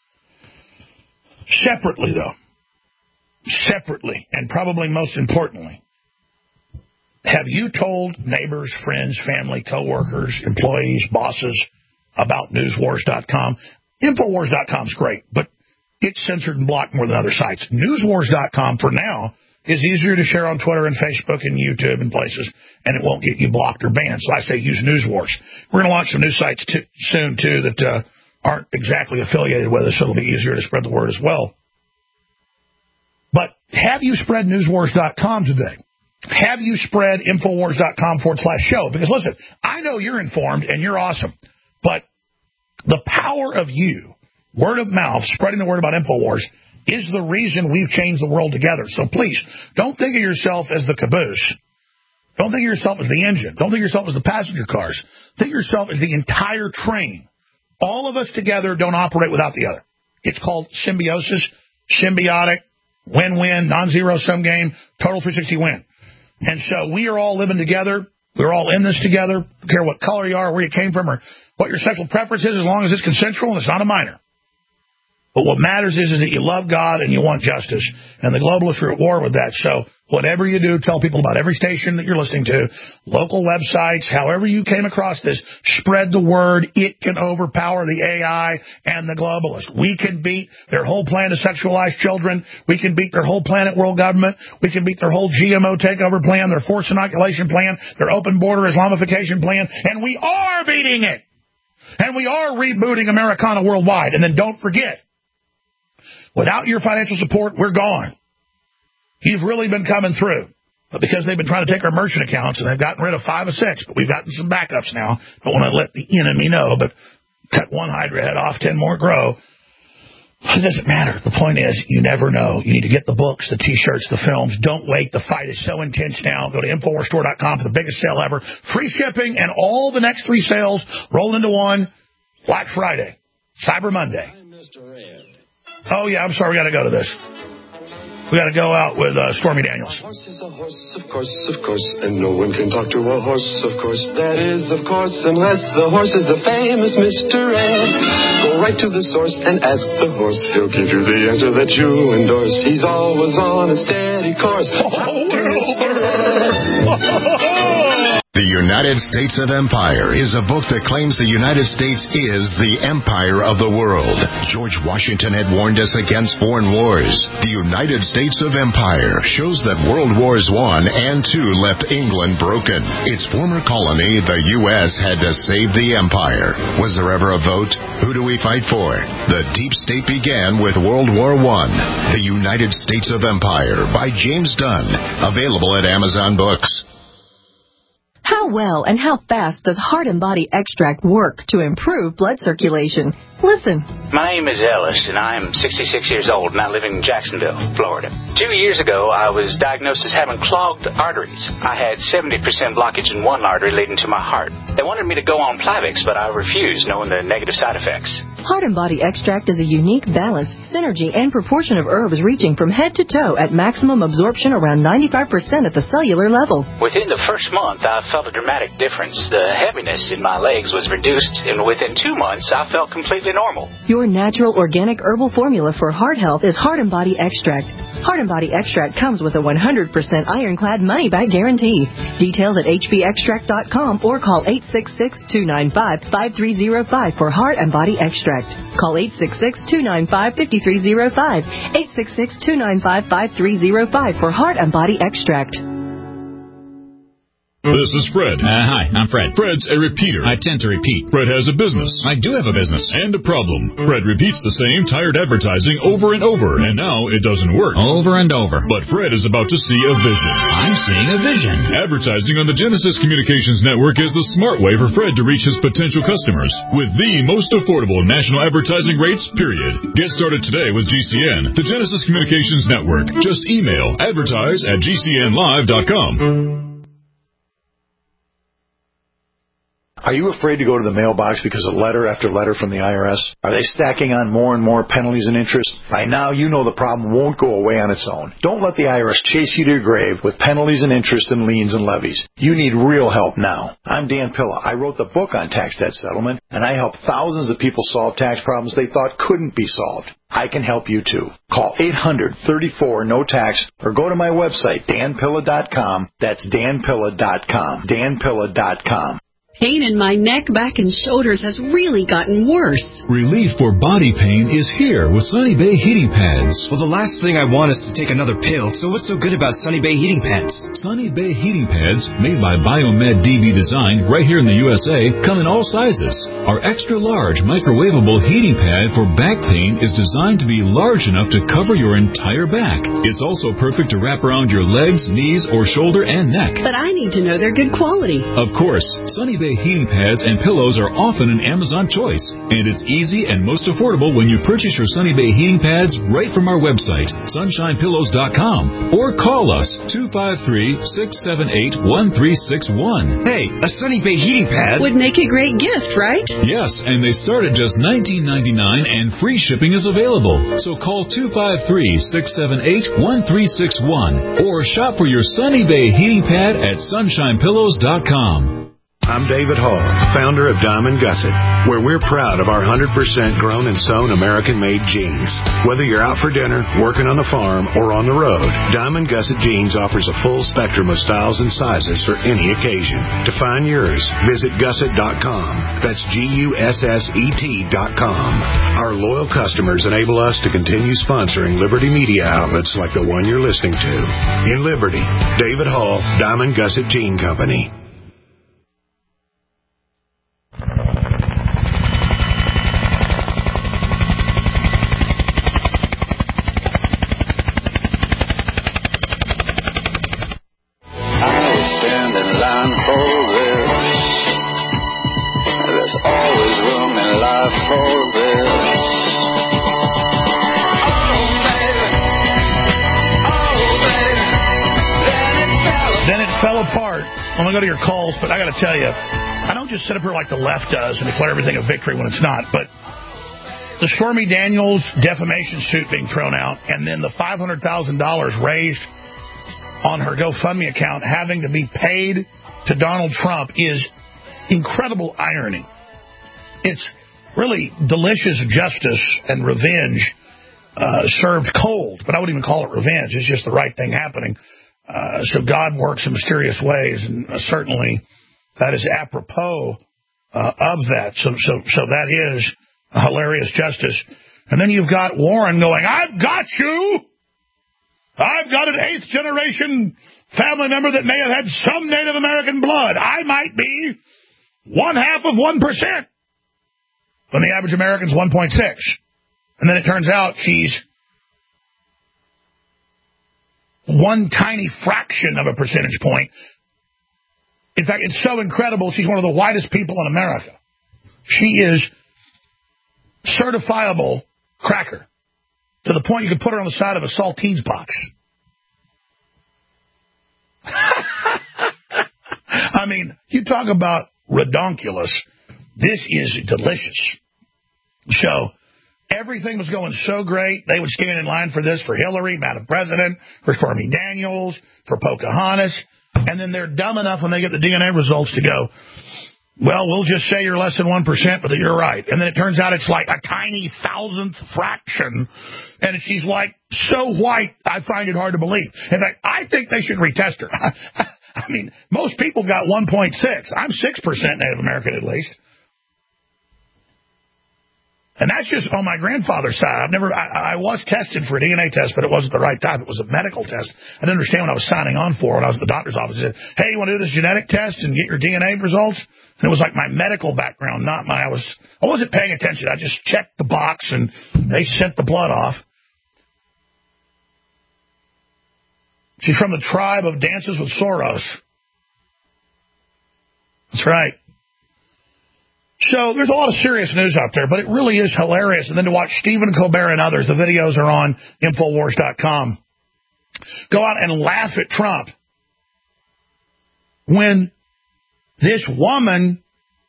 Separately, though, separately, and probably most importantly, have you told neighbors, friends, family, coworkers, employees, bosses about news wars dot com? Infowars dot com is great, but it's censored and blocked more than other sites. news wars dot com, for now, is easier to share on Twitter and Facebook and YouTube and places, and it won't get you blocked or banned. So I say use NewsWars. We're going to launch some new sites t- soon, too, that uh, aren't exactly affiliated with us, so it'll be easier to spread the word as well. But have you spread news wars dot com today? Have you spread Infowars dot com forward slash show? Because, listen, I know you're informed and you're awesome, but the power of you, word of mouth, spreading the word about InfoWars, is the reason we've changed the world together. So please, don't think of yourself as the caboose. Don't think of yourself as the engine. Don't think of yourself as the passenger cars. Think of yourself as the entire train. All of us together don't operate without the other. It's called symbiosis, symbiotic, win-win, non-zero-sum game, total three sixty win. And so we are all living together. We're all in this together. Don't care what color you are, where you came from, or what your sexual preference is, as long as it's consensual and it's not a minor. But what matters is, is that you love God and you want justice. And the globalists are at war with that. So whatever you do, tell people about every station that you're listening to, local websites, however you came across this, spread the word. It can overpower the A I and the globalists. We can beat their whole plan to sexualize children. We can beat their whole planet world government. We can beat their whole G M O takeover plan, their forced inoculation plan, their open border Islamification plan. And we are beating it. And we are rebooting Americana worldwide. And then don't forget, without your financial support, we're gone. You've really been coming through. But because they've been trying to take our merchant accounts, and they've gotten rid of five or six, but we've gotten some backups now. Don't want to let the enemy know, but cut one Hydra head off, ten more grow. It doesn't matter. The point is, you never know. You need to get the books, the T-shirts, the films. Don't wait. The fight is so intense now. Go to Infowars Store dot com for the biggest sale ever. Free shipping and all the next three sales rolled into one. Black Friday, Cyber Monday. Oh, yeah, I'm sorry. We got to go to this. We got to go out with uh, Stormy Daniels. A horse is a horse, of course, of course, and no one can talk to a horse, of course. That is, of course, unless the horse is the famous Mister Ed. Go right to the source and ask the horse. He'll give you the answer that you endorse. He's always on a steady course. Oh, The United States of Empire is a book that claims the United States is the empire of the world. George Washington had warned us against foreign wars. The United States of Empire shows that World Wars One and Two left England broken. Its former colony, the U S, had to save the empire. Was there ever a vote? Who do we fight for? The deep state began with World War One. The United States of Empire by James Dunn. Available at Amazon Books. How well and how fast does Heart and Body Extract work to improve blood circulation? Listen. My name is Ellis, and I am sixty-six years old, and I live in Jacksonville, Florida. Two years ago, I was diagnosed as having clogged arteries. I had seventy percent blockage in one artery leading to my heart. They wanted me to go on Plavix, but I refused, knowing the negative side effects. Heart and Body Extract is a unique balance, synergy, and proportion of herbs reaching from head to toe at maximum absorption around ninety-five percent at the cellular level. Within the first month, I felt a dramatic difference. The heaviness in my legs was reduced, and within two months, I felt completely normal. Your natural organic herbal formula for heart health is Heart and Body Extract. Heart and Body Extract comes with a one hundred percent ironclad money-back guarantee. Details at h b extract dot com or call eight six six, two nine five, five three zero five for Heart and Body Extract. Call eight six six, two nine five, five three zero five, eight six six, two nine five, five three zero five for Heart and Body Extract. This is Fred. Uh, hi, I'm Fred. Fred's a repeater. I tend to repeat. Fred has a business. I do have a business. And a problem. Fred repeats the same tired advertising over and over, and now it doesn't work. Over and over. But Fred is about to see a vision. I'm seeing a vision. Advertising on the Genesis Communications Network is the smart way for Fred to reach his potential customers with the most affordable national advertising rates, period. Get started today with G C N, the Genesis Communications Network. Just email advertise at g c n live dot com. Are you afraid to go to the mailbox because of letter after letter from the I R S? Are they stacking on more and more penalties and interest? By now, you know the problem won't go away on its own. Don't let the I R S chase you to your grave with penalties and interest and liens and levies. You need real help now. I'm Dan Pilla. I wrote the book on tax debt settlement, and I help thousands of people solve tax problems they thought couldn't be solved. I can help you too. Call eight hundred, thirty-four, no tax or go to my website, dan pilla dot com. That's dan pilla dot com. dan pilla dot com. Pain in my neck, back, and shoulders has really gotten worse. Relief for body pain is here with Sunny Bay heating pads. Well, the last thing I want is to take another pill, so what's so good about Sunny Bay heating pads? Sunny Bay heating pads, made by Biomed D B Design right here in the U S A, come in all sizes. Our extra large microwavable heating pad for back pain is designed to be large enough to cover your entire back. It's also perfect to wrap around your legs, knees, or shoulder and neck. But I need to know they're good quality. Of course, Sunny Bay heating pads and pillows are often an Amazon choice, and it's easy and most affordable when you purchase your Sunny Bay heating pads right from our website, sunshine pillows dot com, or call us two five three, six seven eight, one three six one. Hey, a Sunny Bay heating pad would make a great gift, right? Yes, and they start at just nineteen ninety-nine and free shipping is available. So call two five three, six seven eight, one three six one or shop for your Sunny Bay heating pad at sunshine pillows dot com. I'm David Hall, founder of Diamond Gusset, where we're proud of our one hundred percent grown and sewn American-made jeans. Whether you're out for dinner, working on the farm, or on the road, Diamond Gusset Jeans offers a full spectrum of styles and sizes for any occasion. To find yours, visit gusset dot com. That's G U S S E T dot com. Our loyal customers enable us to continue sponsoring Liberty media outlets like the one you're listening to. In Liberty, David Hall, Diamond Gusset Jean Company. Go to your calls, but I got to tell you, I don't just sit up here like the left does and declare everything a victory when it's not, but the Stormy Daniels defamation suit being thrown out and then the five hundred thousand dollars raised on her GoFundMe account having to be paid to Donald Trump is incredible irony. It's really delicious justice and revenge uh, served cold, but I wouldn't even call it revenge. It's just the right thing happening. Uh, so God works in mysterious ways, and uh, certainly that is apropos uh, of that. So, so, so that is a hilarious justice. And then you've got Warren going, I've got you. I've got an eighth generation family member that may have had some Native American blood. I might be one half of one percent when the average American's one point six. And then it turns out she's one tiny fraction of a percentage point. In fact, it's so incredible, she's one of the whitest people in America. She is certifiable cracker to the point you could put her on the side of a saltines box. I mean, you talk about redonkulous. This is delicious. So everything was going so great, they would stand in line for this, for Hillary, Madam President, for Stormy Daniels, for Pocahontas, and then they're dumb enough when they get the D N A results to go, Well, we'll just say you're less than one percent, but that you're right. And then it turns out it's like a tiny thousandth fraction. And she's like so white, I find it hard to believe. In fact, I think they should retest her. I mean, most people got one point six. I'm six percent Native American at least. And that's just on my grandfather's side. I've never, I, I was tested for a D N A test, but it wasn't the right type. It was a medical test. I didn't understand what I was signing on for when I was at the doctor's office. They said, hey, you want to do this genetic test and get your D N A results? And it was like my medical background, not my, I was, I wasn't paying attention. I just checked the box and they sent the blood off. She's from the tribe of Dances with Soros. That's right. So there's a lot of serious news out there, but it really is hilarious. And then to watch Stephen Colbert and others, the videos are on Infowars dot com, go out and laugh at Trump when this woman,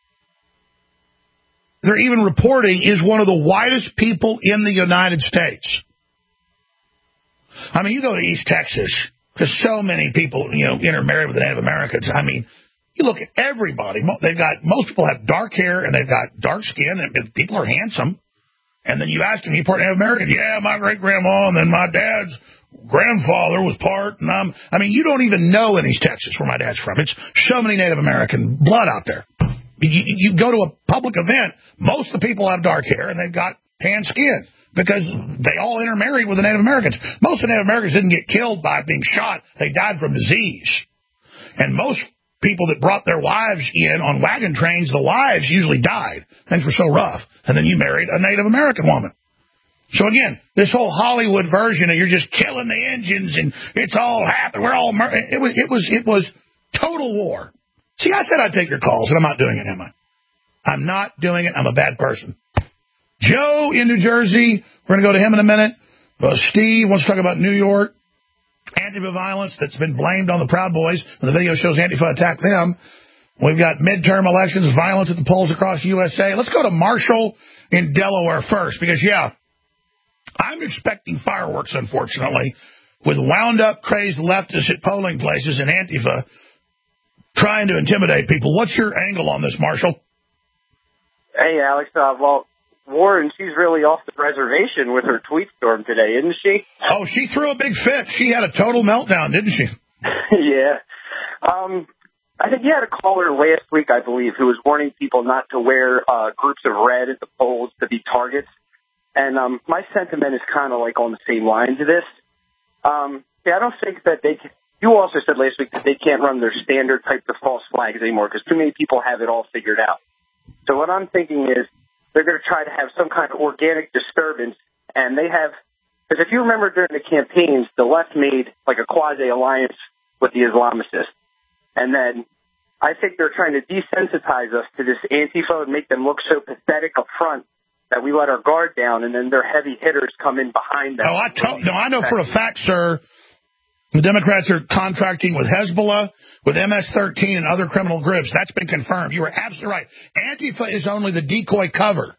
they're even reporting, is one of the whitest people in the United States. I mean, you go to East Texas, because so many people, you know, intermarry with the Native Americans. I mean, you look at everybody. They've got, most people have dark hair and they've got dark skin, and people are handsome. And then you ask them, you part Native American? Yeah, my great grandma, and then my dad's grandfather was part. And I'm, I mean, you don't even know in East Texas where my dad's from. It's so many Native American blood out there. You, you go to a public event, most of the people have dark hair and they've got tan skin because they all intermarried with the Native Americans. Most of the Native Americans didn't get killed by being shot. They died from disease. And most people that brought their wives in on wagon trains, the wives usually died. Things were so rough. And then you married a Native American woman. So again, this whole Hollywood version of you're just killing the engines and it's all happened. We're all mur- it was it was it was total war. See, I said I'd take your calls, and I'm not doing it, am I? I'm not doing it. I'm a bad person. Joe in New Jersey, we're going to go to him in a minute. Uh, Steve wants to talk about New York. Antifa violence that's been blamed on the Proud Boys. The video shows Antifa attacked them. We've got midterm elections, violence at the polls across U S A. Let's go to Marshall in Delaware first, because, yeah, I'm expecting fireworks, unfortunately, with wound-up, crazed leftists at polling places and Antifa trying to intimidate people. What's your angle on this, Marshall? Hey, Alex. Uh, well, Warren, she's really off the reservation with her tweet storm today, isn't she? Oh, she threw a big fit. She had a total meltdown, didn't she? Yeah. Um, I think you had a caller last week, I believe, who was warning people not to wear uh, groups of red at the polls to be targets. And um, my sentiment is kind of like on the same lines of this. Um, yeah, I don't think that they can. You also said last week that they can't run their standard types of false flags anymore because too many people have it all figured out. So what I'm thinking is they're going to try to have some kind of organic disturbance, and they have, because if you remember during the campaigns, the left made like a quasi-alliance with the Islamicists. And then I think they're trying to desensitize us to this Antifa and make them look so pathetic up front that we let our guard down, and then their heavy hitters come in behind them. Oh, I to- no, I know for a fact, sir, the Democrats are contracting with Hezbollah, with M S thirteen, and other criminal groups. That's been confirmed. You were absolutely right. Antifa is only the decoy cover.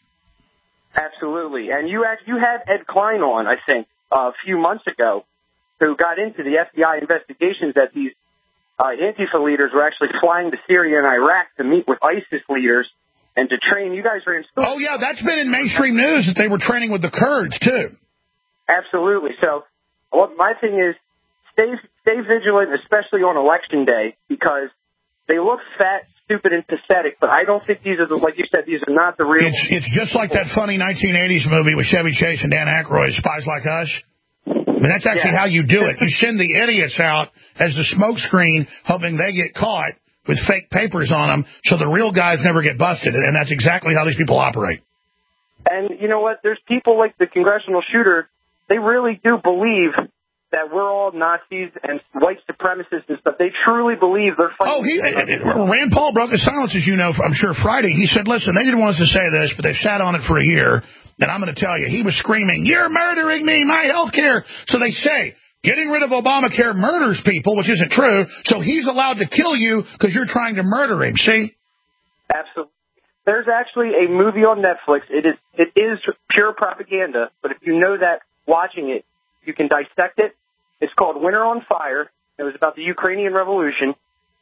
Absolutely. And you had, you had Ed Klein on, I think, uh, a few months ago, who got into the F B I investigations that these uh, Antifa leaders were actually flying to Syria and Iraq to meet with ISIS leaders and to train. You guys are in. Oh, yeah, that's been in mainstream news that they were training with the Kurds, too. Absolutely. So what my thing is, stay stay vigilant, especially on Election Day, because they look fat, stupid, and pathetic, but I don't think these are the, like you said, these are not the real. It's, it's just like that funny nineteen eighties movie with Chevy Chase and Dan Aykroyd, Spies Like Us. I mean, that's actually yeah. how you do it. You send the idiots out as the smoke screen, hoping they get caught with fake papers on them, so the real guys never get busted, and that's exactly how these people operate. And you know what? There's people like the congressional shooter, they really do believe that we're all Nazis and white supremacists and stuff. They truly believe they're fighting. Oh, he, Rand Paul broke his silence, as you know, I'm sure, Friday. He said, listen, they didn't want us to say this, but they've sat on it for a year, and I'm going to tell you, he was screaming, you're murdering me, my health care. So they say, getting rid of Obamacare murders people, which isn't true, so he's allowed to kill you because you're trying to murder him, see? Absolutely. There's actually a movie on Netflix. It is it is pure propaganda, but if you know that watching it, you can dissect it. It's called Winter on Fire. It was about the Ukrainian Revolution,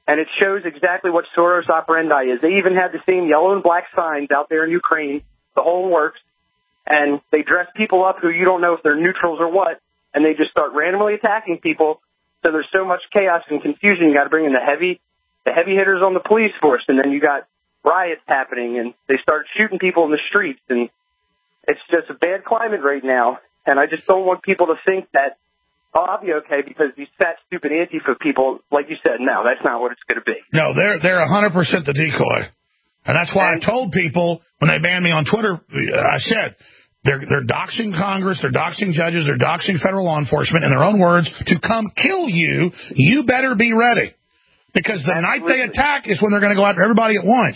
And it shows exactly what Soros operandi is. They even had the same yellow and black signs out there in Ukraine, the whole works. And they dress people up who you don't know if they're neutrals or what, and they just start randomly attacking people. So there's so much chaos and confusion. You got to bring in the heavy, the heavy hitters on the police force, and then you got riots happening, and they start shooting people in the streets, and it's just a bad climate right now. And I just don't want people to think that, oh, I'll be okay because these fat, stupid Antifa people, like you said, no, that's not what it's going to be. No, they're they're one hundred percent the decoy. And that's why and, I told people when they banned me on Twitter, I said, they're, they're doxing Congress, they're doxing judges, they're doxing federal law enforcement, in their own words, to come kill you. You better be ready. Because the Absolutely. night they attack is when they're going to go after everybody at once.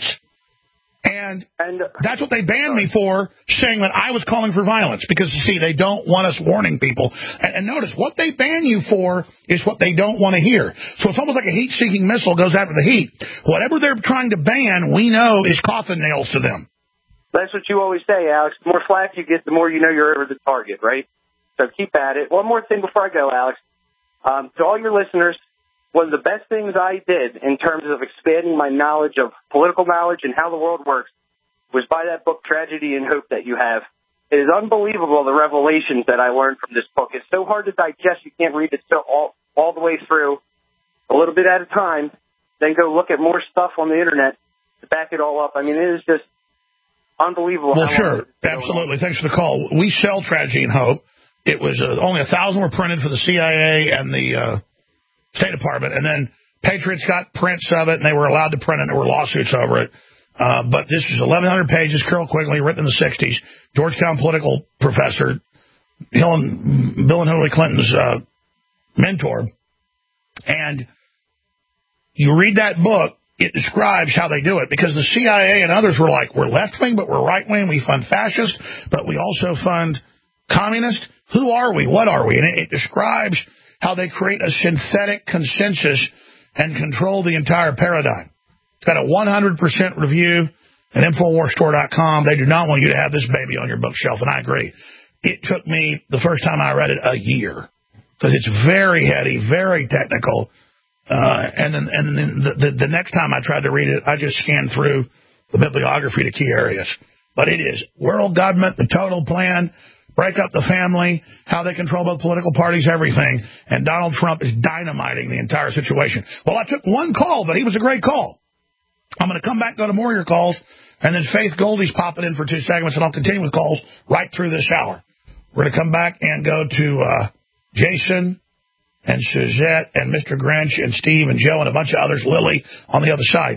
And, and that's what they banned me for, saying that I was calling for violence. Because, see, they don't want us warning people. And, and notice, what they ban you for is what they don't want to hear. So it's almost like a heat-seeking missile goes after the heat. Whatever they're trying to ban, we know is coffin nails to them. That's what you always say, Alex. The more flack you get, the more you know you're over the target, right? So keep at it. One more thing before I go, Alex. Um, to all your listeners, one of the best things I did in terms of expanding my knowledge of political knowledge and how the world works was buy that book, Tragedy and Hope, that you have. It is unbelievable, the revelations that I learned from this book. It's so hard to digest, you can't read it so all, all the way through, a little bit at a time, then go look at more stuff on the Internet to back it all up. I mean, it is just unbelievable. Well, sure, absolutely. Thanks for the call. We sell Tragedy and Hope. It was uh, only a thousand were printed for the C I A and the uh, State Department, and then Patriots got prints of it, and they were allowed to print it, and there were lawsuits over it. Uh, but this is eleven hundred pages, Carroll Quigley, written in the sixties, Georgetown political professor, Bill and, Bill and Hillary Clinton's uh, mentor. And you read that book, it describes how they do it, because the C I A and others were like, we're left-wing, but we're right-wing, we fund fascists, but we also fund communists. Who are we? What are we? And it, it describes how they create a synthetic consensus and control the entire paradigm. It's got a one hundred percent review at Infowars Store dot com. They do not want you to have this baby on your bookshelf, and I agree. It took me, the first time I read it, a year, because it's very heady, very technical. Uh, and then, and then the, the, the next time I tried to read it, I just scanned through the bibliography to key areas. But it is world government, the total plan, break up the family, how they control both political parties, everything. And Donald Trump is dynamiting the entire situation. Well, I took one call, but he was a great call. I'm going to come back, go to more of your calls, and then Faith Goldie's popping in for two segments, and I'll continue with calls right through this hour. We're going to come back and go to uh, Jason and Suzette and Mister Grinch and Steve and Joe and a bunch of others, Lily, on the other side.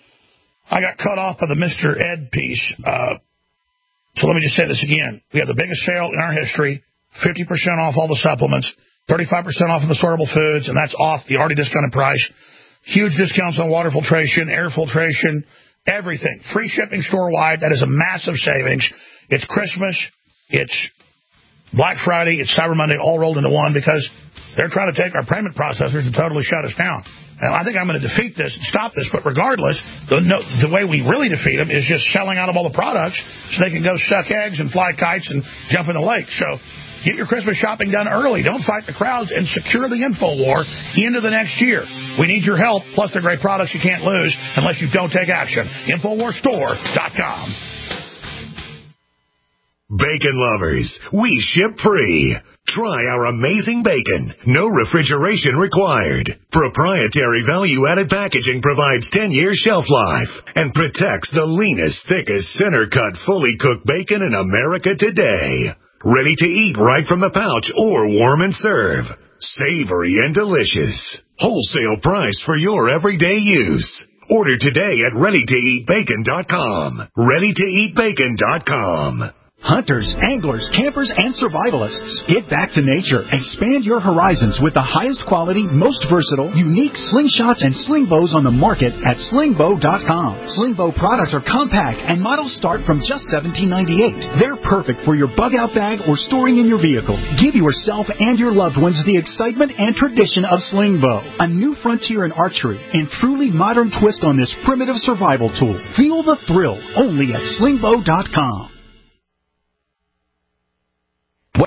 I got cut off by the Mister Ed piece. Uh, so let me just say this again. We have the biggest sale in our history, fifty percent off all the supplements, thirty-five percent off of the sortable foods, and that's off the already discounted price. Huge discounts on water filtration, air filtration, everything. Free shipping store-wide. That is a massive savings. It's Christmas. It's Black Friday. It's Cyber Monday all rolled into one because they're trying to take our payment processors and totally shut us down. And I think I'm going to defeat this and stop this. But regardless, the, no, the way we really defeat them is just selling out of all the products so they can go suck eggs and fly kites and jump in the lake. So get your Christmas shopping done early. Don't fight the crowds and secure the info war into the next year. We need your help. Plus, they're great products you can't lose unless you don't take action. Infowars Store dot com. Bacon lovers, we ship free. Try our amazing bacon. No refrigeration required. Proprietary value-added packaging provides ten years shelf life and protects the leanest, thickest, center-cut, fully cooked bacon in America today. Ready to eat right from the pouch or warm and serve. Savory and delicious. Wholesale price for your everyday use. Order today at ready to eat bacon dot com. ready to eat bacon dot com. Hunters, anglers, campers, and survivalists. Get back to nature. Expand your horizons with the highest quality, most versatile, unique slingshots and sling bows on the market at sling bow dot com. Sling bow products are compact and models start from just seventeen ninety-eight. They're perfect for your bug-out bag or storing in your vehicle. Give yourself and your loved ones the excitement and tradition of sling bow. A new frontier in archery and truly modern twist on this primitive survival tool. Feel the thrill only at sling bow dot com.